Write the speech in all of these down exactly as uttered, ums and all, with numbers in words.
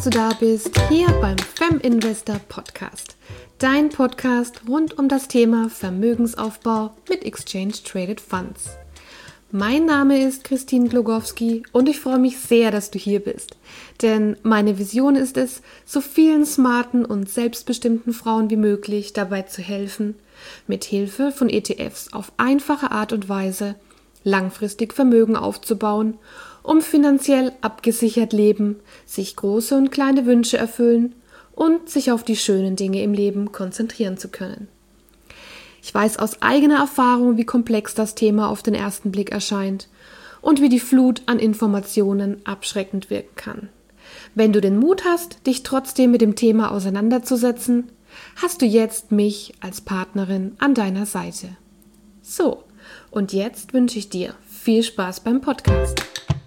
dass du da bist, hier beim FemInvestor Podcast. Dein Podcast rund um das Thema Vermögensaufbau mit Exchange Traded Funds. Mein Name ist Christine Glogowski und ich freue mich sehr, dass du hier bist. Denn meine Vision ist es, so vielen smarten und selbstbestimmten Frauen wie möglich dabei zu helfen, mit Hilfe von E T Fs auf einfache Art und Weise langfristig Vermögen aufzubauen, um finanziell abgesichert leben, sich große und kleine Wünsche erfüllen und sich auf die schönen Dinge im Leben konzentrieren zu können. Ich weiß aus eigener Erfahrung, wie komplex das Thema auf den ersten Blick erscheint und wie die Flut an Informationen abschreckend wirken kann. Wenn du den Mut hast, dich trotzdem mit dem Thema auseinanderzusetzen, hast du jetzt mich als Partnerin an deiner Seite. So, und jetzt wünsche ich dir viel Spaß beim Podcast.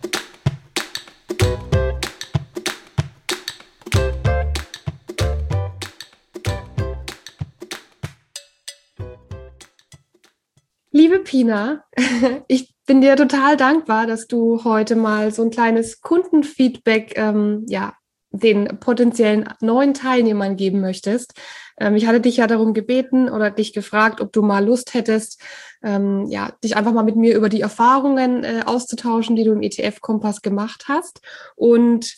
Liebe Pina, ich bin dir total dankbar, dass du heute mal so ein kleines Kundenfeedback ähm, ja, den potenziellen neuen Teilnehmern geben möchtest. Ähm, ich hatte dich ja darum gebeten oder dich gefragt, ob du mal Lust hättest, ähm, ja, dich einfach mal mit mir über die Erfahrungen äh, auszutauschen, die du im E T F-Kompass gemacht hast. Und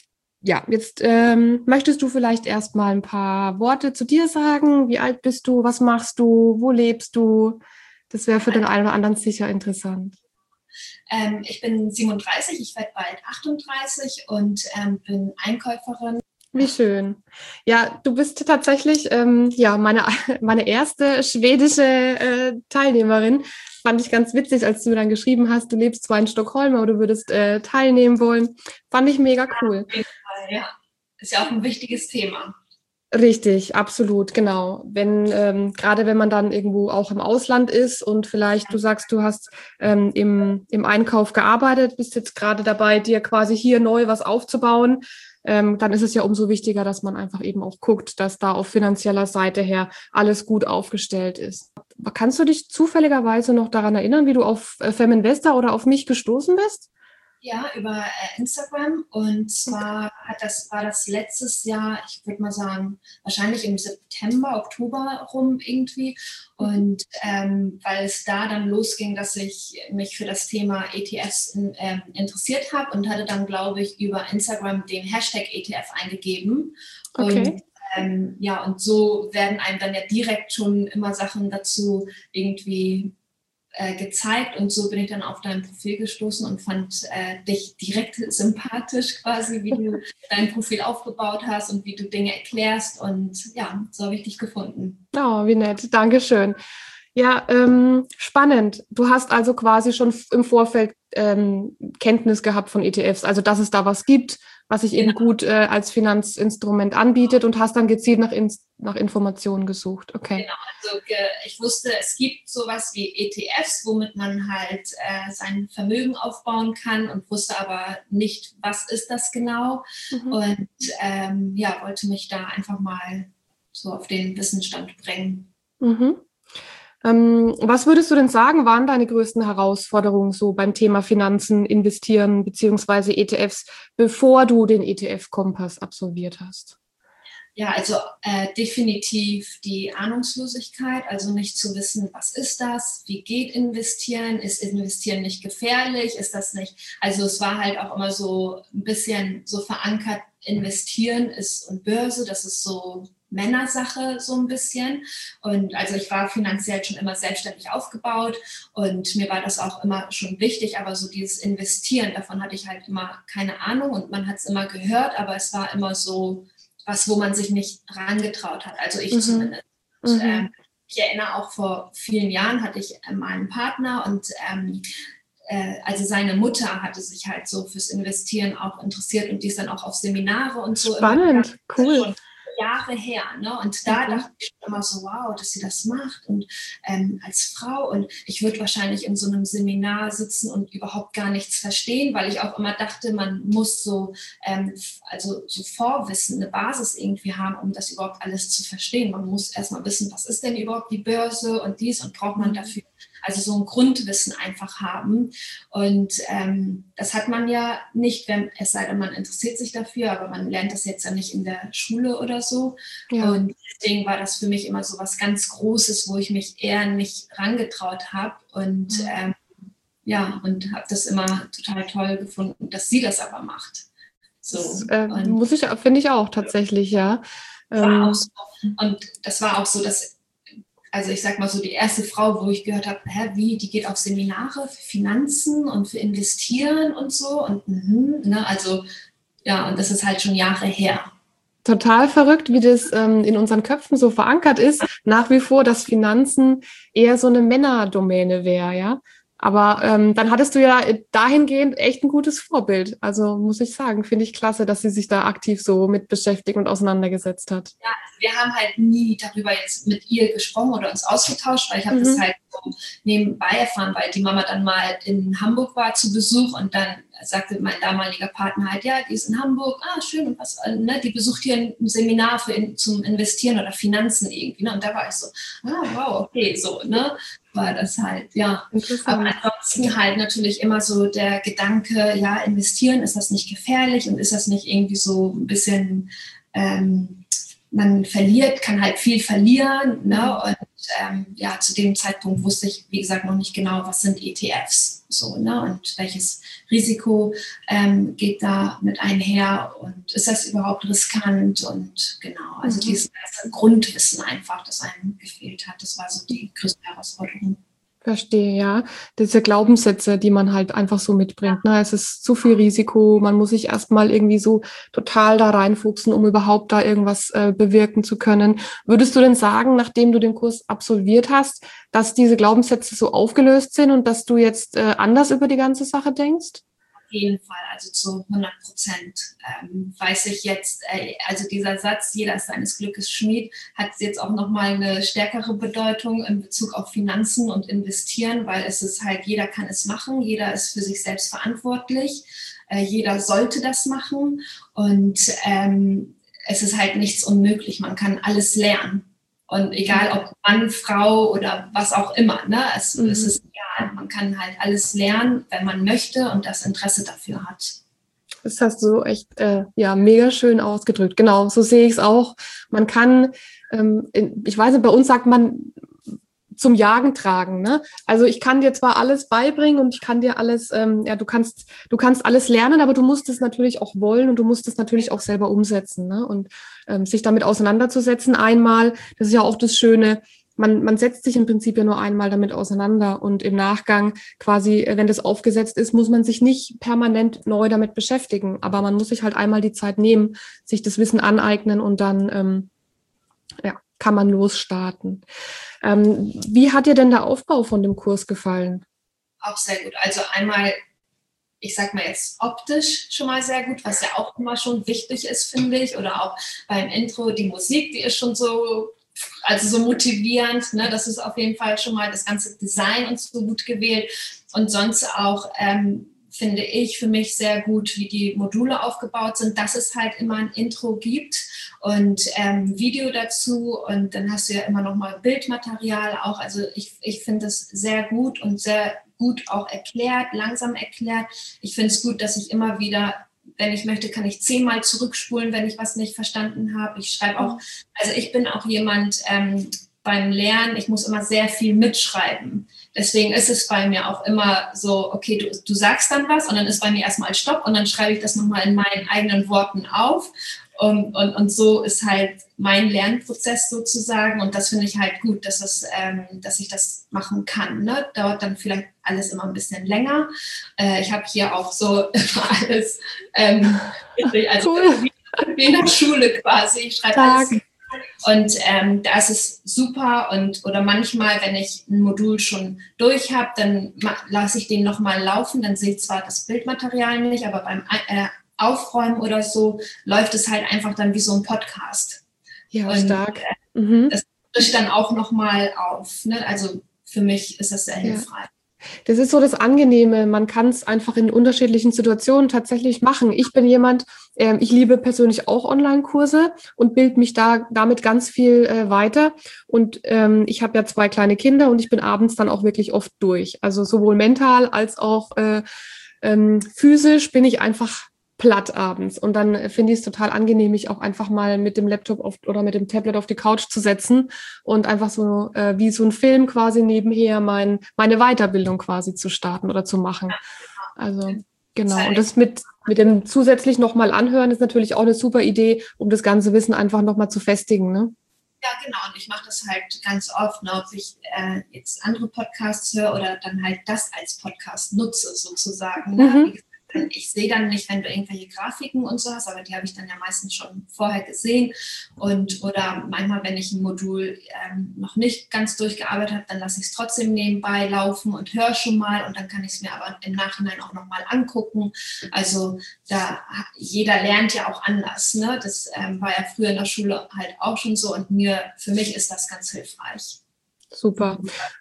ja, jetzt ähm, möchtest du vielleicht erst mal ein paar Worte zu dir sagen. Wie alt bist du? Was machst du? Wo lebst du? Das wäre für den einen oder anderen sicher interessant. Ähm, ich bin siebenunddreißig, ich werde bald achtunddreißig und ähm, bin Einkäuferin. Wie schön. Ja, du bist tatsächlich ähm, ja meine, meine erste schwedische äh, Teilnehmerin. Fand ich ganz witzig, als du mir dann geschrieben hast, du lebst zwar in Stockholm, aber du würdest äh, teilnehmen wollen. Fand ich mega cool. Ja, auf jeden Fall, ja. Ist ja auch ein wichtiges Thema. Richtig, absolut, genau. Wenn ähm, gerade wenn man dann irgendwo auch im Ausland ist und vielleicht du sagst, du hast ähm, im, im Einkauf gearbeitet, bist jetzt gerade dabei, dir quasi hier neu was aufzubauen, ähm, dann ist es ja umso wichtiger, dass man einfach eben auch guckt, dass da auf finanzieller Seite her alles gut aufgestellt ist. Kannst du dich zufälligerweise noch daran erinnern, wie du auf äh, FemInvestor oder auf mich gestoßen bist? Ja, über äh, Instagram, und zwar hat das, war das letztes Jahr, ich würde mal sagen, wahrscheinlich im September, Oktober rum irgendwie, und ähm, weil es da dann losging, dass ich mich für das Thema E T Fs in, äh, interessiert habe und hatte dann, glaube ich, über Instagram den Hashtag E T F eingegeben. Okay. Und ähm, ja, und so werden einem dann ja direkt schon immer Sachen dazu irgendwie gezeigt, und so bin ich dann auf dein Profil gestoßen und fand äh, dich direkt sympathisch quasi, wie du dein Profil aufgebaut hast und wie du Dinge erklärst, und ja, so habe ich dich gefunden. Oh, wie nett, Dankeschön. Ja, ähm, spannend. Du hast also quasi schon im Vorfeld ähm, Kenntnis gehabt von E T Fs, also dass es da was gibt, was sich genau. eben gut äh, als Finanzinstrument anbietet, und hast dann gezielt nach, in, nach Informationen gesucht. Okay. Genau, also ge, ich wusste, es gibt sowas wie E T Fs, womit man halt äh, sein Vermögen aufbauen kann, und wusste aber nicht, was ist das genau. Mhm. Und ähm, ja, wollte mich da einfach mal so auf den Wissensstand bringen. Mhm. Ähm, was würdest du denn sagen, waren deine größten Herausforderungen so beim Thema Finanzen, Investieren beziehungsweise E T Fs, bevor du den E T F-Kompass absolviert hast? Ja, also äh, definitiv die Ahnungslosigkeit, also nicht zu wissen, was ist das, wie geht Investieren, ist Investieren nicht gefährlich, ist das nicht, also es war halt auch immer so ein bisschen so verankert, Investieren ist und Börse, das ist so Männersache so ein bisschen, und also ich war finanziell schon immer selbstständig aufgebaut und mir war das auch immer schon wichtig, aber so dieses Investieren, davon hatte ich halt immer keine Ahnung, und man hat es immer gehört, aber es war immer so was, wo man sich nicht rangetraut hat, also ich mhm. zumindest. Und, mhm. ähm, ich erinnere auch, vor vielen Jahren hatte ich ähm, einen Partner, und ähm, äh, also seine Mutter hatte sich halt so fürs Investieren auch interessiert, und die ist dann auch auf Seminare und so. Spannend, immer, cool. Schon Jahre her, ne? Und da mhm. dachte ich immer so, wow, dass sie das macht, und ähm, als Frau, und ich würde wahrscheinlich in so einem Seminar sitzen und überhaupt gar nichts verstehen, weil ich auch immer dachte, man muss so, ähm, also so Vorwissen, eine Basis irgendwie haben, um das überhaupt alles zu verstehen. Man muss erstmal wissen, was ist denn überhaupt die Börse und dies, und braucht man dafür also so ein Grundwissen einfach haben. Und ähm, das hat man ja nicht, wenn, es sei denn, man interessiert sich dafür, aber man lernt das jetzt ja nicht in der Schule oder so. Ja. Und deswegen war das für mich immer so was ganz Großes, wo ich mich eher nicht rangetraut habe. Und mhm. ähm, ja, und habe das immer total toll gefunden, dass sie das aber macht. So, das, äh, muss ich, finde ich auch tatsächlich, ja. Ähm, auch so. Und das war auch so, dass, also ich sag mal so, die erste Frau, wo ich gehört habe, hä, wie, die geht auf Seminare für Finanzen und für Investieren und so. Und mhm, ne, also ja, und das ist halt schon Jahre her. Total verrückt, wie das ähm, in unseren Köpfen so verankert ist, nach wie vor, dass Finanzen eher so eine Männerdomäne wäre, ja. Aber ähm, dann hattest du ja dahingehend echt ein gutes Vorbild. Also muss ich sagen, finde ich klasse, dass sie sich da aktiv so mit beschäftigt und auseinandergesetzt hat. Ja, wir haben halt nie darüber jetzt mit ihr gesprochen oder uns ausgetauscht, weil ich habe mhm. das halt so nebenbei erfahren, weil die Mama dann mal in Hamburg war zu Besuch und dann sagte mein damaliger Partner halt, ja, die ist in Hamburg, ah, schön, und was, ne, die besucht hier ein Seminar für in, zum Investieren oder Finanzen irgendwie, ne, und da war ich so, ah, wow, okay, so, ne, war das halt, ja. Aber ansonsten halt natürlich immer so der Gedanke, ja, investieren, ist das nicht gefährlich und ist das nicht irgendwie so ein bisschen, ähm, man verliert, kann halt viel verlieren, ne, und ähm, ja, zu dem Zeitpunkt wusste ich, wie gesagt, noch nicht genau, was sind E T Fs, so, ne, und welches Risiko ähm, geht da mit einher und ist das überhaupt riskant und genau, also mhm. dieses ganze Grundwissen einfach, das einem gefehlt hat, das war so die größte Herausforderung. Verstehe, ja. Diese Glaubenssätze, die man halt einfach so mitbringt. Ja. Ne? Es ist zu viel Risiko, man muss sich erstmal irgendwie so total da reinfuchsen, um überhaupt da irgendwas äh, bewirken zu können. Würdest du denn sagen, nachdem du den Kurs absolviert hast, dass diese Glaubenssätze so aufgelöst sind und dass du jetzt äh, anders über die ganze Sache denkst? Auf jeden Fall, also zu hundert Prozent ähm, weiß ich jetzt, äh, also dieser Satz, jeder ist seines Glückes Schmied, hat jetzt auch nochmal eine stärkere Bedeutung in Bezug auf Finanzen und Investieren, weil es ist halt, jeder kann es machen, jeder ist für sich selbst verantwortlich, äh, jeder sollte das machen und ähm, es ist halt nichts unmöglich, man kann alles lernen. Und egal ob Mann, Frau oder was auch immer, ne? Es, mhm. es ist egal. Man kann halt alles lernen, wenn man möchte und das Interesse dafür hat. Das hast du echt äh, ja mega schön ausgedrückt. Genau, so sehe ich es auch. Man kann, ähm, in, ich weiß nicht, bei uns sagt man zum Jagen tragen, ne? Also ich kann dir zwar alles beibringen und ich kann dir alles, ähm, ja, du kannst, du kannst alles lernen, aber du musst es natürlich auch wollen und du musst es natürlich auch selber umsetzen, ne? Und ähm, sich damit auseinanderzusetzen einmal, das ist ja auch das Schöne, man, man setzt sich im Prinzip ja nur einmal damit auseinander und im Nachgang quasi, wenn das aufgesetzt ist, muss man sich nicht permanent neu damit beschäftigen, aber man muss sich halt einmal die Zeit nehmen, sich das Wissen aneignen und dann, ähm, ja, kann man losstarten. Ähm, wie hat dir denn der Aufbau von dem Kurs gefallen? Auch sehr gut. Also einmal, ich sag mal jetzt optisch schon mal sehr gut, was ja auch immer schon wichtig ist, finde ich. Oder auch beim Intro, die Musik, die ist schon so, also so motivierend. Ne? Das ist auf jeden Fall schon mal das ganze Design und so gut gewählt. Und sonst auch, ähm, finde ich für mich sehr gut, wie die Module aufgebaut sind, dass es halt immer ein Intro gibt und ähm, Video dazu und dann hast du ja immer noch mal Bildmaterial auch. Also ich, ich finde es sehr gut und sehr gut auch erklärt, langsam erklärt. Ich finde es gut, dass ich immer wieder, wenn ich möchte, kann ich zehnmal zurückspulen, wenn ich was nicht verstanden habe. Ich schreibe auch, also ich bin auch jemand ähm, beim Lernen, ich muss immer sehr viel mitschreiben. Deswegen ist es bei mir auch immer so, okay, du, du sagst dann was und dann ist bei mir erstmal Stopp und dann schreibe ich das nochmal in meinen eigenen Worten auf. Und, und, und so ist halt mein Lernprozess sozusagen und das finde ich halt gut, dass, das, ähm, dass ich das machen kann. Ne? Dauert dann vielleicht alles immer ein bisschen länger. Äh, ich habe hier auch so immer alles, ähm, also cool. wie in der Schule quasi. Ich schreibe alles. Und ähm, da ist es super und oder manchmal, wenn ich ein Modul schon durch habe, dann ma- lasse ich den nochmal laufen, dann sehe ich zwar das Bildmaterial nicht, aber beim äh, Aufräumen oder so läuft es halt einfach dann wie so ein Podcast. Ja, und, stark. Äh, mhm. Das frischt dann auch nochmal auf. Ne? Also für mich ist das sehr hilfreich. Das ist so das Angenehme. Man kann es einfach in unterschiedlichen Situationen tatsächlich machen. Ich bin jemand, äh, ich liebe persönlich auch Online-Kurse und bilde mich da damit ganz viel äh, weiter. Und ähm, ich habe ja zwei kleine Kinder und ich bin abends dann auch wirklich oft durch. Also sowohl mental als auch äh, ähm, physisch bin ich einfach platt abends. Und dann äh, finde ich es total angenehm, mich auch einfach mal mit dem Laptop auf, oder mit dem Tablet auf die Couch zu setzen und einfach so äh, wie so ein Film quasi nebenher mein, meine Weiterbildung quasi zu starten oder zu machen. Also genau. Und das mit, mit dem zusätzlich nochmal anhören ist natürlich auch eine super Idee, um das ganze Wissen einfach nochmal zu festigen, ne? Ja, genau. Und ich mache das halt ganz oft, ne, ob ich äh, jetzt andere Podcasts höre oder dann halt das als Podcast nutze, sozusagen. Ne? Mhm. Wie gesagt, ich sehe dann nicht, wenn du irgendwelche Grafiken und so hast, aber die habe ich dann ja meistens schon vorher gesehen. Und oder manchmal, wenn ich ein Modul ähm, noch nicht ganz durchgearbeitet habe, dann lasse ich es trotzdem nebenbei laufen und höre schon mal. Und dann kann ich es mir aber im Nachhinein auch nochmal angucken. Also da jeder lernt ja auch anders. Ne? Das ähm, war ja früher in der Schule halt auch schon so. Und mir, für mich ist das ganz hilfreich. Super.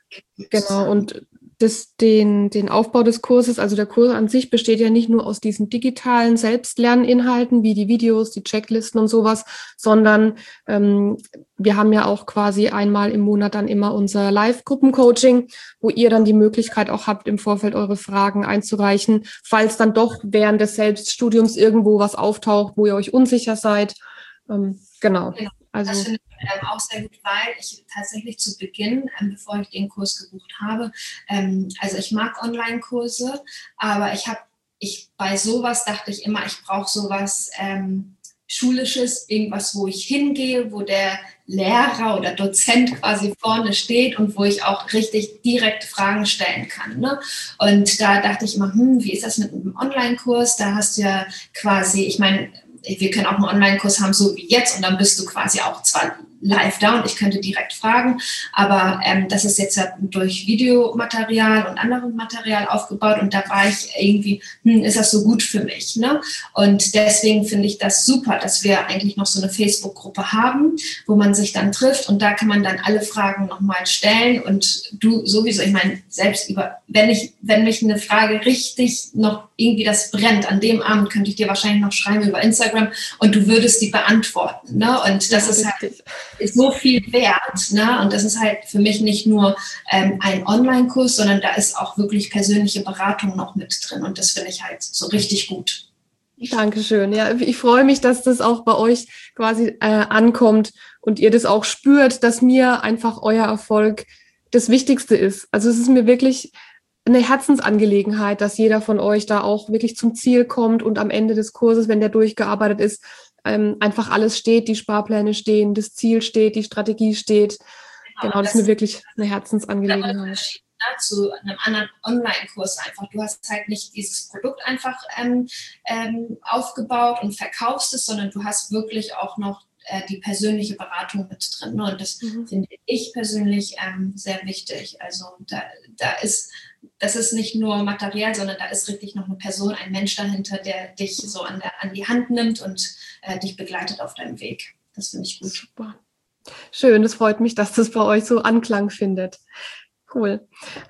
Genau. Und das, den, den Aufbau des Kurses, also der Kurs an sich besteht ja nicht nur aus diesen digitalen Selbstlerninhalten wie die Videos, die Checklisten und sowas, sondern ähm, wir haben ja auch quasi einmal im Monat dann immer unser Live-Gruppencoaching, wo ihr dann die Möglichkeit auch habt, im Vorfeld eure Fragen einzureichen, falls dann doch während des Selbststudiums irgendwo was auftaucht, wo ihr euch unsicher seid. Ähm, genau. Genau. Also, das finde ich ähm, auch sehr gut, weil ich tatsächlich zu Beginn, ähm, bevor ich den Kurs gebucht habe, ähm, also ich mag Online-Kurse, aber ich habe, ich bei sowas dachte ich immer, ich brauche sowas ähm, Schulisches, irgendwas, wo ich hingehe, wo der Lehrer oder Dozent quasi vorne steht und wo ich auch richtig direkt Fragen stellen kann. Ne? Und da dachte ich immer, hm, wie ist das mit einem Online-Kurs? Da hast du ja quasi, ich meine, wir können auch einen Online-Kurs haben, so wie jetzt, und dann bist du quasi auch zwar live da und ich könnte direkt fragen, aber ähm, das ist jetzt ja durch Videomaterial und anderem Material aufgebaut und da war ich irgendwie, hm, ist das so gut für mich? Ne? Und deswegen finde ich das super, dass wir eigentlich noch so eine Facebook-Gruppe haben, wo man sich dann trifft und da kann man dann alle Fragen nochmal stellen und du sowieso, ich meine, selbst über, wenn ich, wenn mich eine Frage richtig noch irgendwie das brennt, an dem Abend könnte ich dir wahrscheinlich noch schreiben über Instagram und du würdest die beantworten. Ne? Und das ja, ist halt ist so viel wert. Ne? Und das ist halt für mich nicht nur ähm, ein Online-Kurs, sondern da ist auch wirklich persönliche Beratung noch mit drin. Und das finde ich halt so richtig gut. Dankeschön. Ja, ich freue mich, dass das auch bei euch quasi äh, ankommt und ihr das auch spürt, dass mir einfach euer Erfolg das Wichtigste ist. Also es ist mir wirklich eine Herzensangelegenheit, dass jeder von euch da auch wirklich zum Ziel kommt und am Ende des Kurses, wenn der durchgearbeitet ist, ähm, einfach alles steht, die Sparpläne stehen, das Ziel steht, die Strategie steht. Genau, genau das, das ist mir wirklich eine Herzensangelegenheit. Zu einem anderen Online-Kurs einfach. Du hast halt nicht dieses Produkt einfach ähm, ähm, aufgebaut und verkaufst es, sondern du hast wirklich auch noch äh, die persönliche Beratung mit drin. Ne? Und das mhm. finde ich persönlich ähm, sehr wichtig. Also da, da ist, das ist nicht nur materiell, sondern da ist richtig noch eine Person, ein Mensch dahinter, der dich so an, der, an die Hand nimmt und äh, dich begleitet auf deinem Weg. Das finde ich gut. Super. Schön, das freut mich, dass das bei euch so Anklang findet. Cool.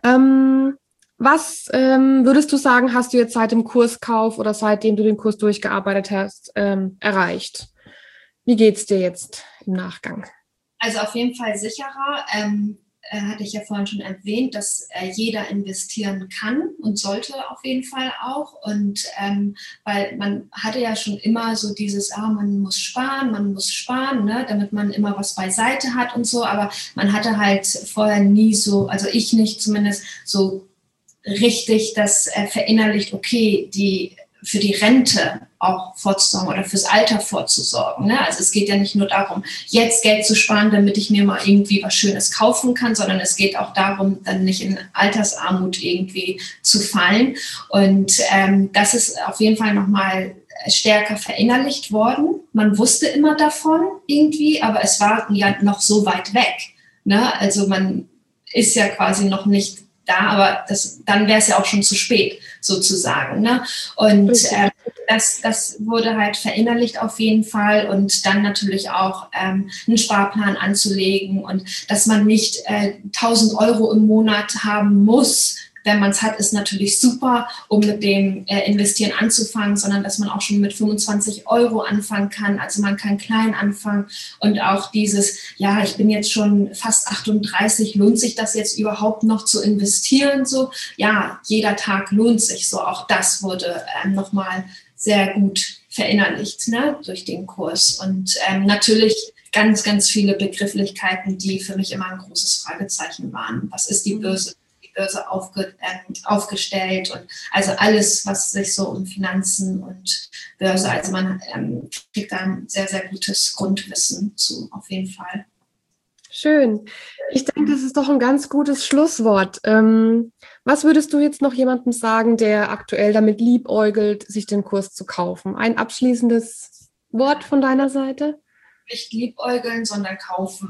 Ähm, was ähm, würdest du sagen, hast du jetzt seit dem Kurskauf oder seitdem du den Kurs durchgearbeitet hast, ähm, erreicht? Wie geht's dir jetzt im Nachgang? Also auf jeden Fall sicherer. Ähm, äh, hatte ich ja vorhin schon erwähnt, dass äh, jeder investieren kann und sollte auf jeden Fall auch. Und ähm, weil man hatte ja schon immer so dieses, ah, man muss sparen, man muss sparen, ne, damit man immer was beiseite hat und so. Aber man hatte halt vorher nie so, also ich nicht zumindest, so richtig das äh, verinnerlicht, okay, die für die Rente auch vorzusorgen oder fürs Alter vorzusorgen. Ne? Also es geht ja nicht nur darum, jetzt Geld zu sparen, damit ich mir mal irgendwie was Schönes kaufen kann, sondern es geht auch darum, dann nicht in Altersarmut irgendwie zu fallen. Und ähm, das ist auf jeden Fall nochmal stärker verinnerlicht worden. Man wusste immer davon irgendwie, aber es war ja noch so weit weg. Ne? Also man ist ja quasi noch nicht da, aber das, dann wäre es ja auch schon zu spät, sozusagen. Ne? Und äh, das, das wurde halt verinnerlicht auf jeden Fall und dann natürlich auch ähm, einen Sparplan anzulegen und dass man nicht äh, tausend Euro im Monat haben muss, wenn man es hat, ist natürlich super, um mit dem äh, Investieren anzufangen, sondern dass man auch schon mit fünfundzwanzig Euro anfangen kann. Also man kann klein anfangen und auch dieses, ja, ich bin jetzt schon fast achtunddreißig, lohnt sich das jetzt überhaupt noch zu investieren? So, ja, jeder Tag lohnt sich. So, auch das wurde ähm, nochmal sehr gut verinnerlicht, ne, durch den Kurs. Und ähm, natürlich ganz, ganz viele Begrifflichkeiten, die für mich immer ein großes Fragezeichen waren. Was ist die Börse? Die Börse aufge, äh, aufgestellt und also alles, was sich so um Finanzen und Börse, also man ähm, kriegt da ein sehr, sehr gutes Grundwissen zu, auf jeden Fall. Schön. Ich denke, das ist doch ein ganz gutes Schlusswort. Ähm, was würdest du jetzt noch jemandem sagen, der aktuell damit liebäugelt, sich den Kurs zu kaufen? Ein abschließendes Wort von deiner Seite? Nicht liebäugeln, sondern kaufen.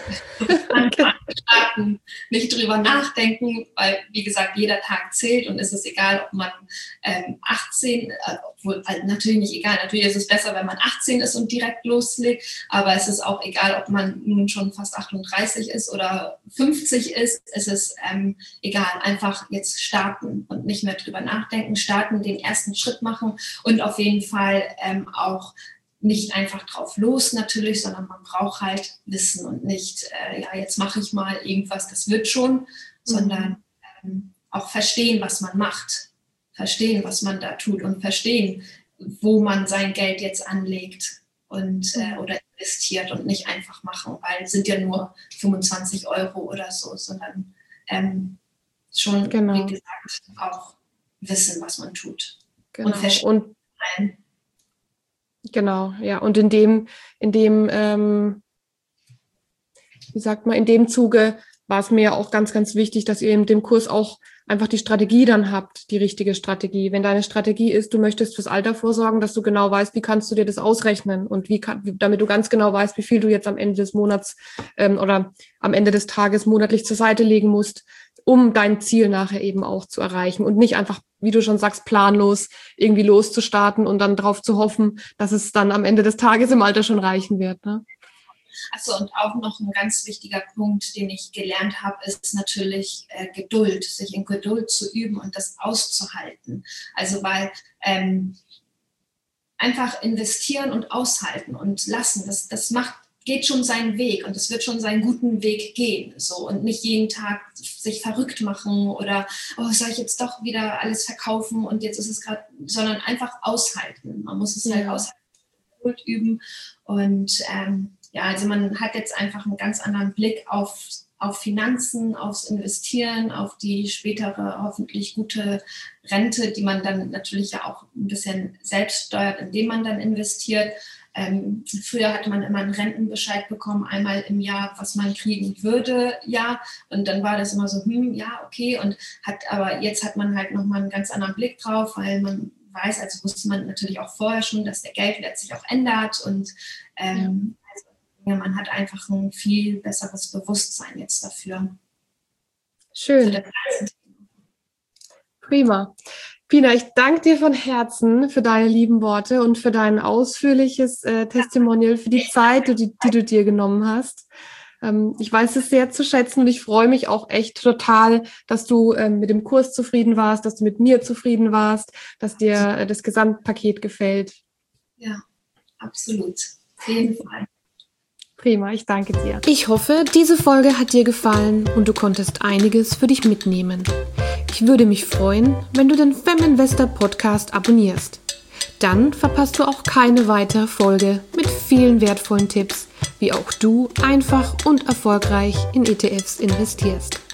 Starten, nicht drüber nachdenken, weil, wie gesagt, jeder Tag zählt und es ist egal, ob man ähm, achtzehn, äh, obwohl also natürlich nicht egal, natürlich ist es besser, wenn man achtzehn ist und direkt loslegt, aber es ist auch egal, ob man nun schon fast achtunddreißig ist oder fünfzig ist, es ist ähm, egal, einfach jetzt starten und nicht mehr drüber nachdenken, starten, den ersten Schritt machen und auf jeden Fall ähm, auch nicht einfach drauf los natürlich, sondern man braucht halt Wissen und nicht, äh, ja, jetzt mache ich mal irgendwas, das wird schon, mhm. sondern ähm, auch verstehen, was man macht, verstehen, was man da tut und verstehen, wo man sein Geld jetzt anlegt und äh, oder investiert und nicht einfach machen, weil es sind ja nur fünfundzwanzig Euro oder so, sondern ähm, schon, genau. wie gesagt, auch wissen, was man tut. Genau. Und verstehen. Und Genau, ja. Und in dem, in dem, ähm, wie sagt man, in dem Zuge war es mir ja auch ganz, ganz wichtig, dass ihr in dem Kurs auch einfach die Strategie dann habt, die richtige Strategie. Wenn deine Strategie ist, du möchtest fürs Alter vorsorgen, dass du genau weißt, wie kannst du dir das ausrechnen und wie kann, damit du ganz genau weißt, wie viel du jetzt am Ende des Monats ähm, oder am Ende des Tages monatlich zur Seite legen musst, um dein Ziel nachher eben auch zu erreichen und nicht einfach, wie du schon sagst, planlos irgendwie loszustarten und dann darauf zu hoffen, dass es dann am Ende des Tages im Alter schon reichen wird. Ne? Achso, und auch noch ein ganz wichtiger Punkt, den ich gelernt habe, ist natürlich äh, Geduld, sich in Geduld zu üben und das auszuhalten. Also weil ähm, einfach investieren und aushalten und lassen, das, das macht geht schon seinen Weg und es wird schon seinen guten Weg gehen, so, und nicht jeden Tag sich verrückt machen oder, oh, soll ich jetzt doch wieder alles verkaufen und jetzt ist es gerade, sondern einfach aushalten. Man muss es ja. halt aushalten, Geduld üben und ähm, ja, also man hat jetzt einfach einen ganz anderen Blick auf, auf Finanzen, aufs Investieren, auf die spätere hoffentlich gute Rente, die man dann natürlich ja auch ein bisschen selbst steuert, indem man dann investiert. Ähm, früher hatte man immer einen Rentenbescheid bekommen, einmal im Jahr, was man kriegen würde, ja, und dann war das immer so, hm, ja, okay, und hat, aber jetzt hat man halt nochmal einen ganz anderen Blick drauf, weil man weiß, also wusste man natürlich auch vorher schon, dass der Geldwert sich auch ändert und ähm, ja. Also, ja, man hat einfach ein viel besseres Bewusstsein jetzt dafür. Schön. Prima. Pina, ich danke dir von Herzen für deine lieben Worte und für dein ausführliches äh, Testimonial, für die Zeit, die, die du dir genommen hast. Ähm, ich weiß es sehr zu schätzen und ich freue mich auch echt total, dass du ähm, mit dem Kurs zufrieden warst, dass du mit mir zufrieden warst, dass dir äh, das Gesamtpaket gefällt. Ja, absolut. Auf jeden Fall. Prima, ich danke dir. Ich hoffe, diese Folge hat dir gefallen und du konntest einiges für dich mitnehmen. Ich würde mich freuen, wenn du den Feminvestor Podcast abonnierst. Dann verpasst du auch keine weitere Folge mit vielen wertvollen Tipps, wie auch du einfach und erfolgreich in E T Fs investierst.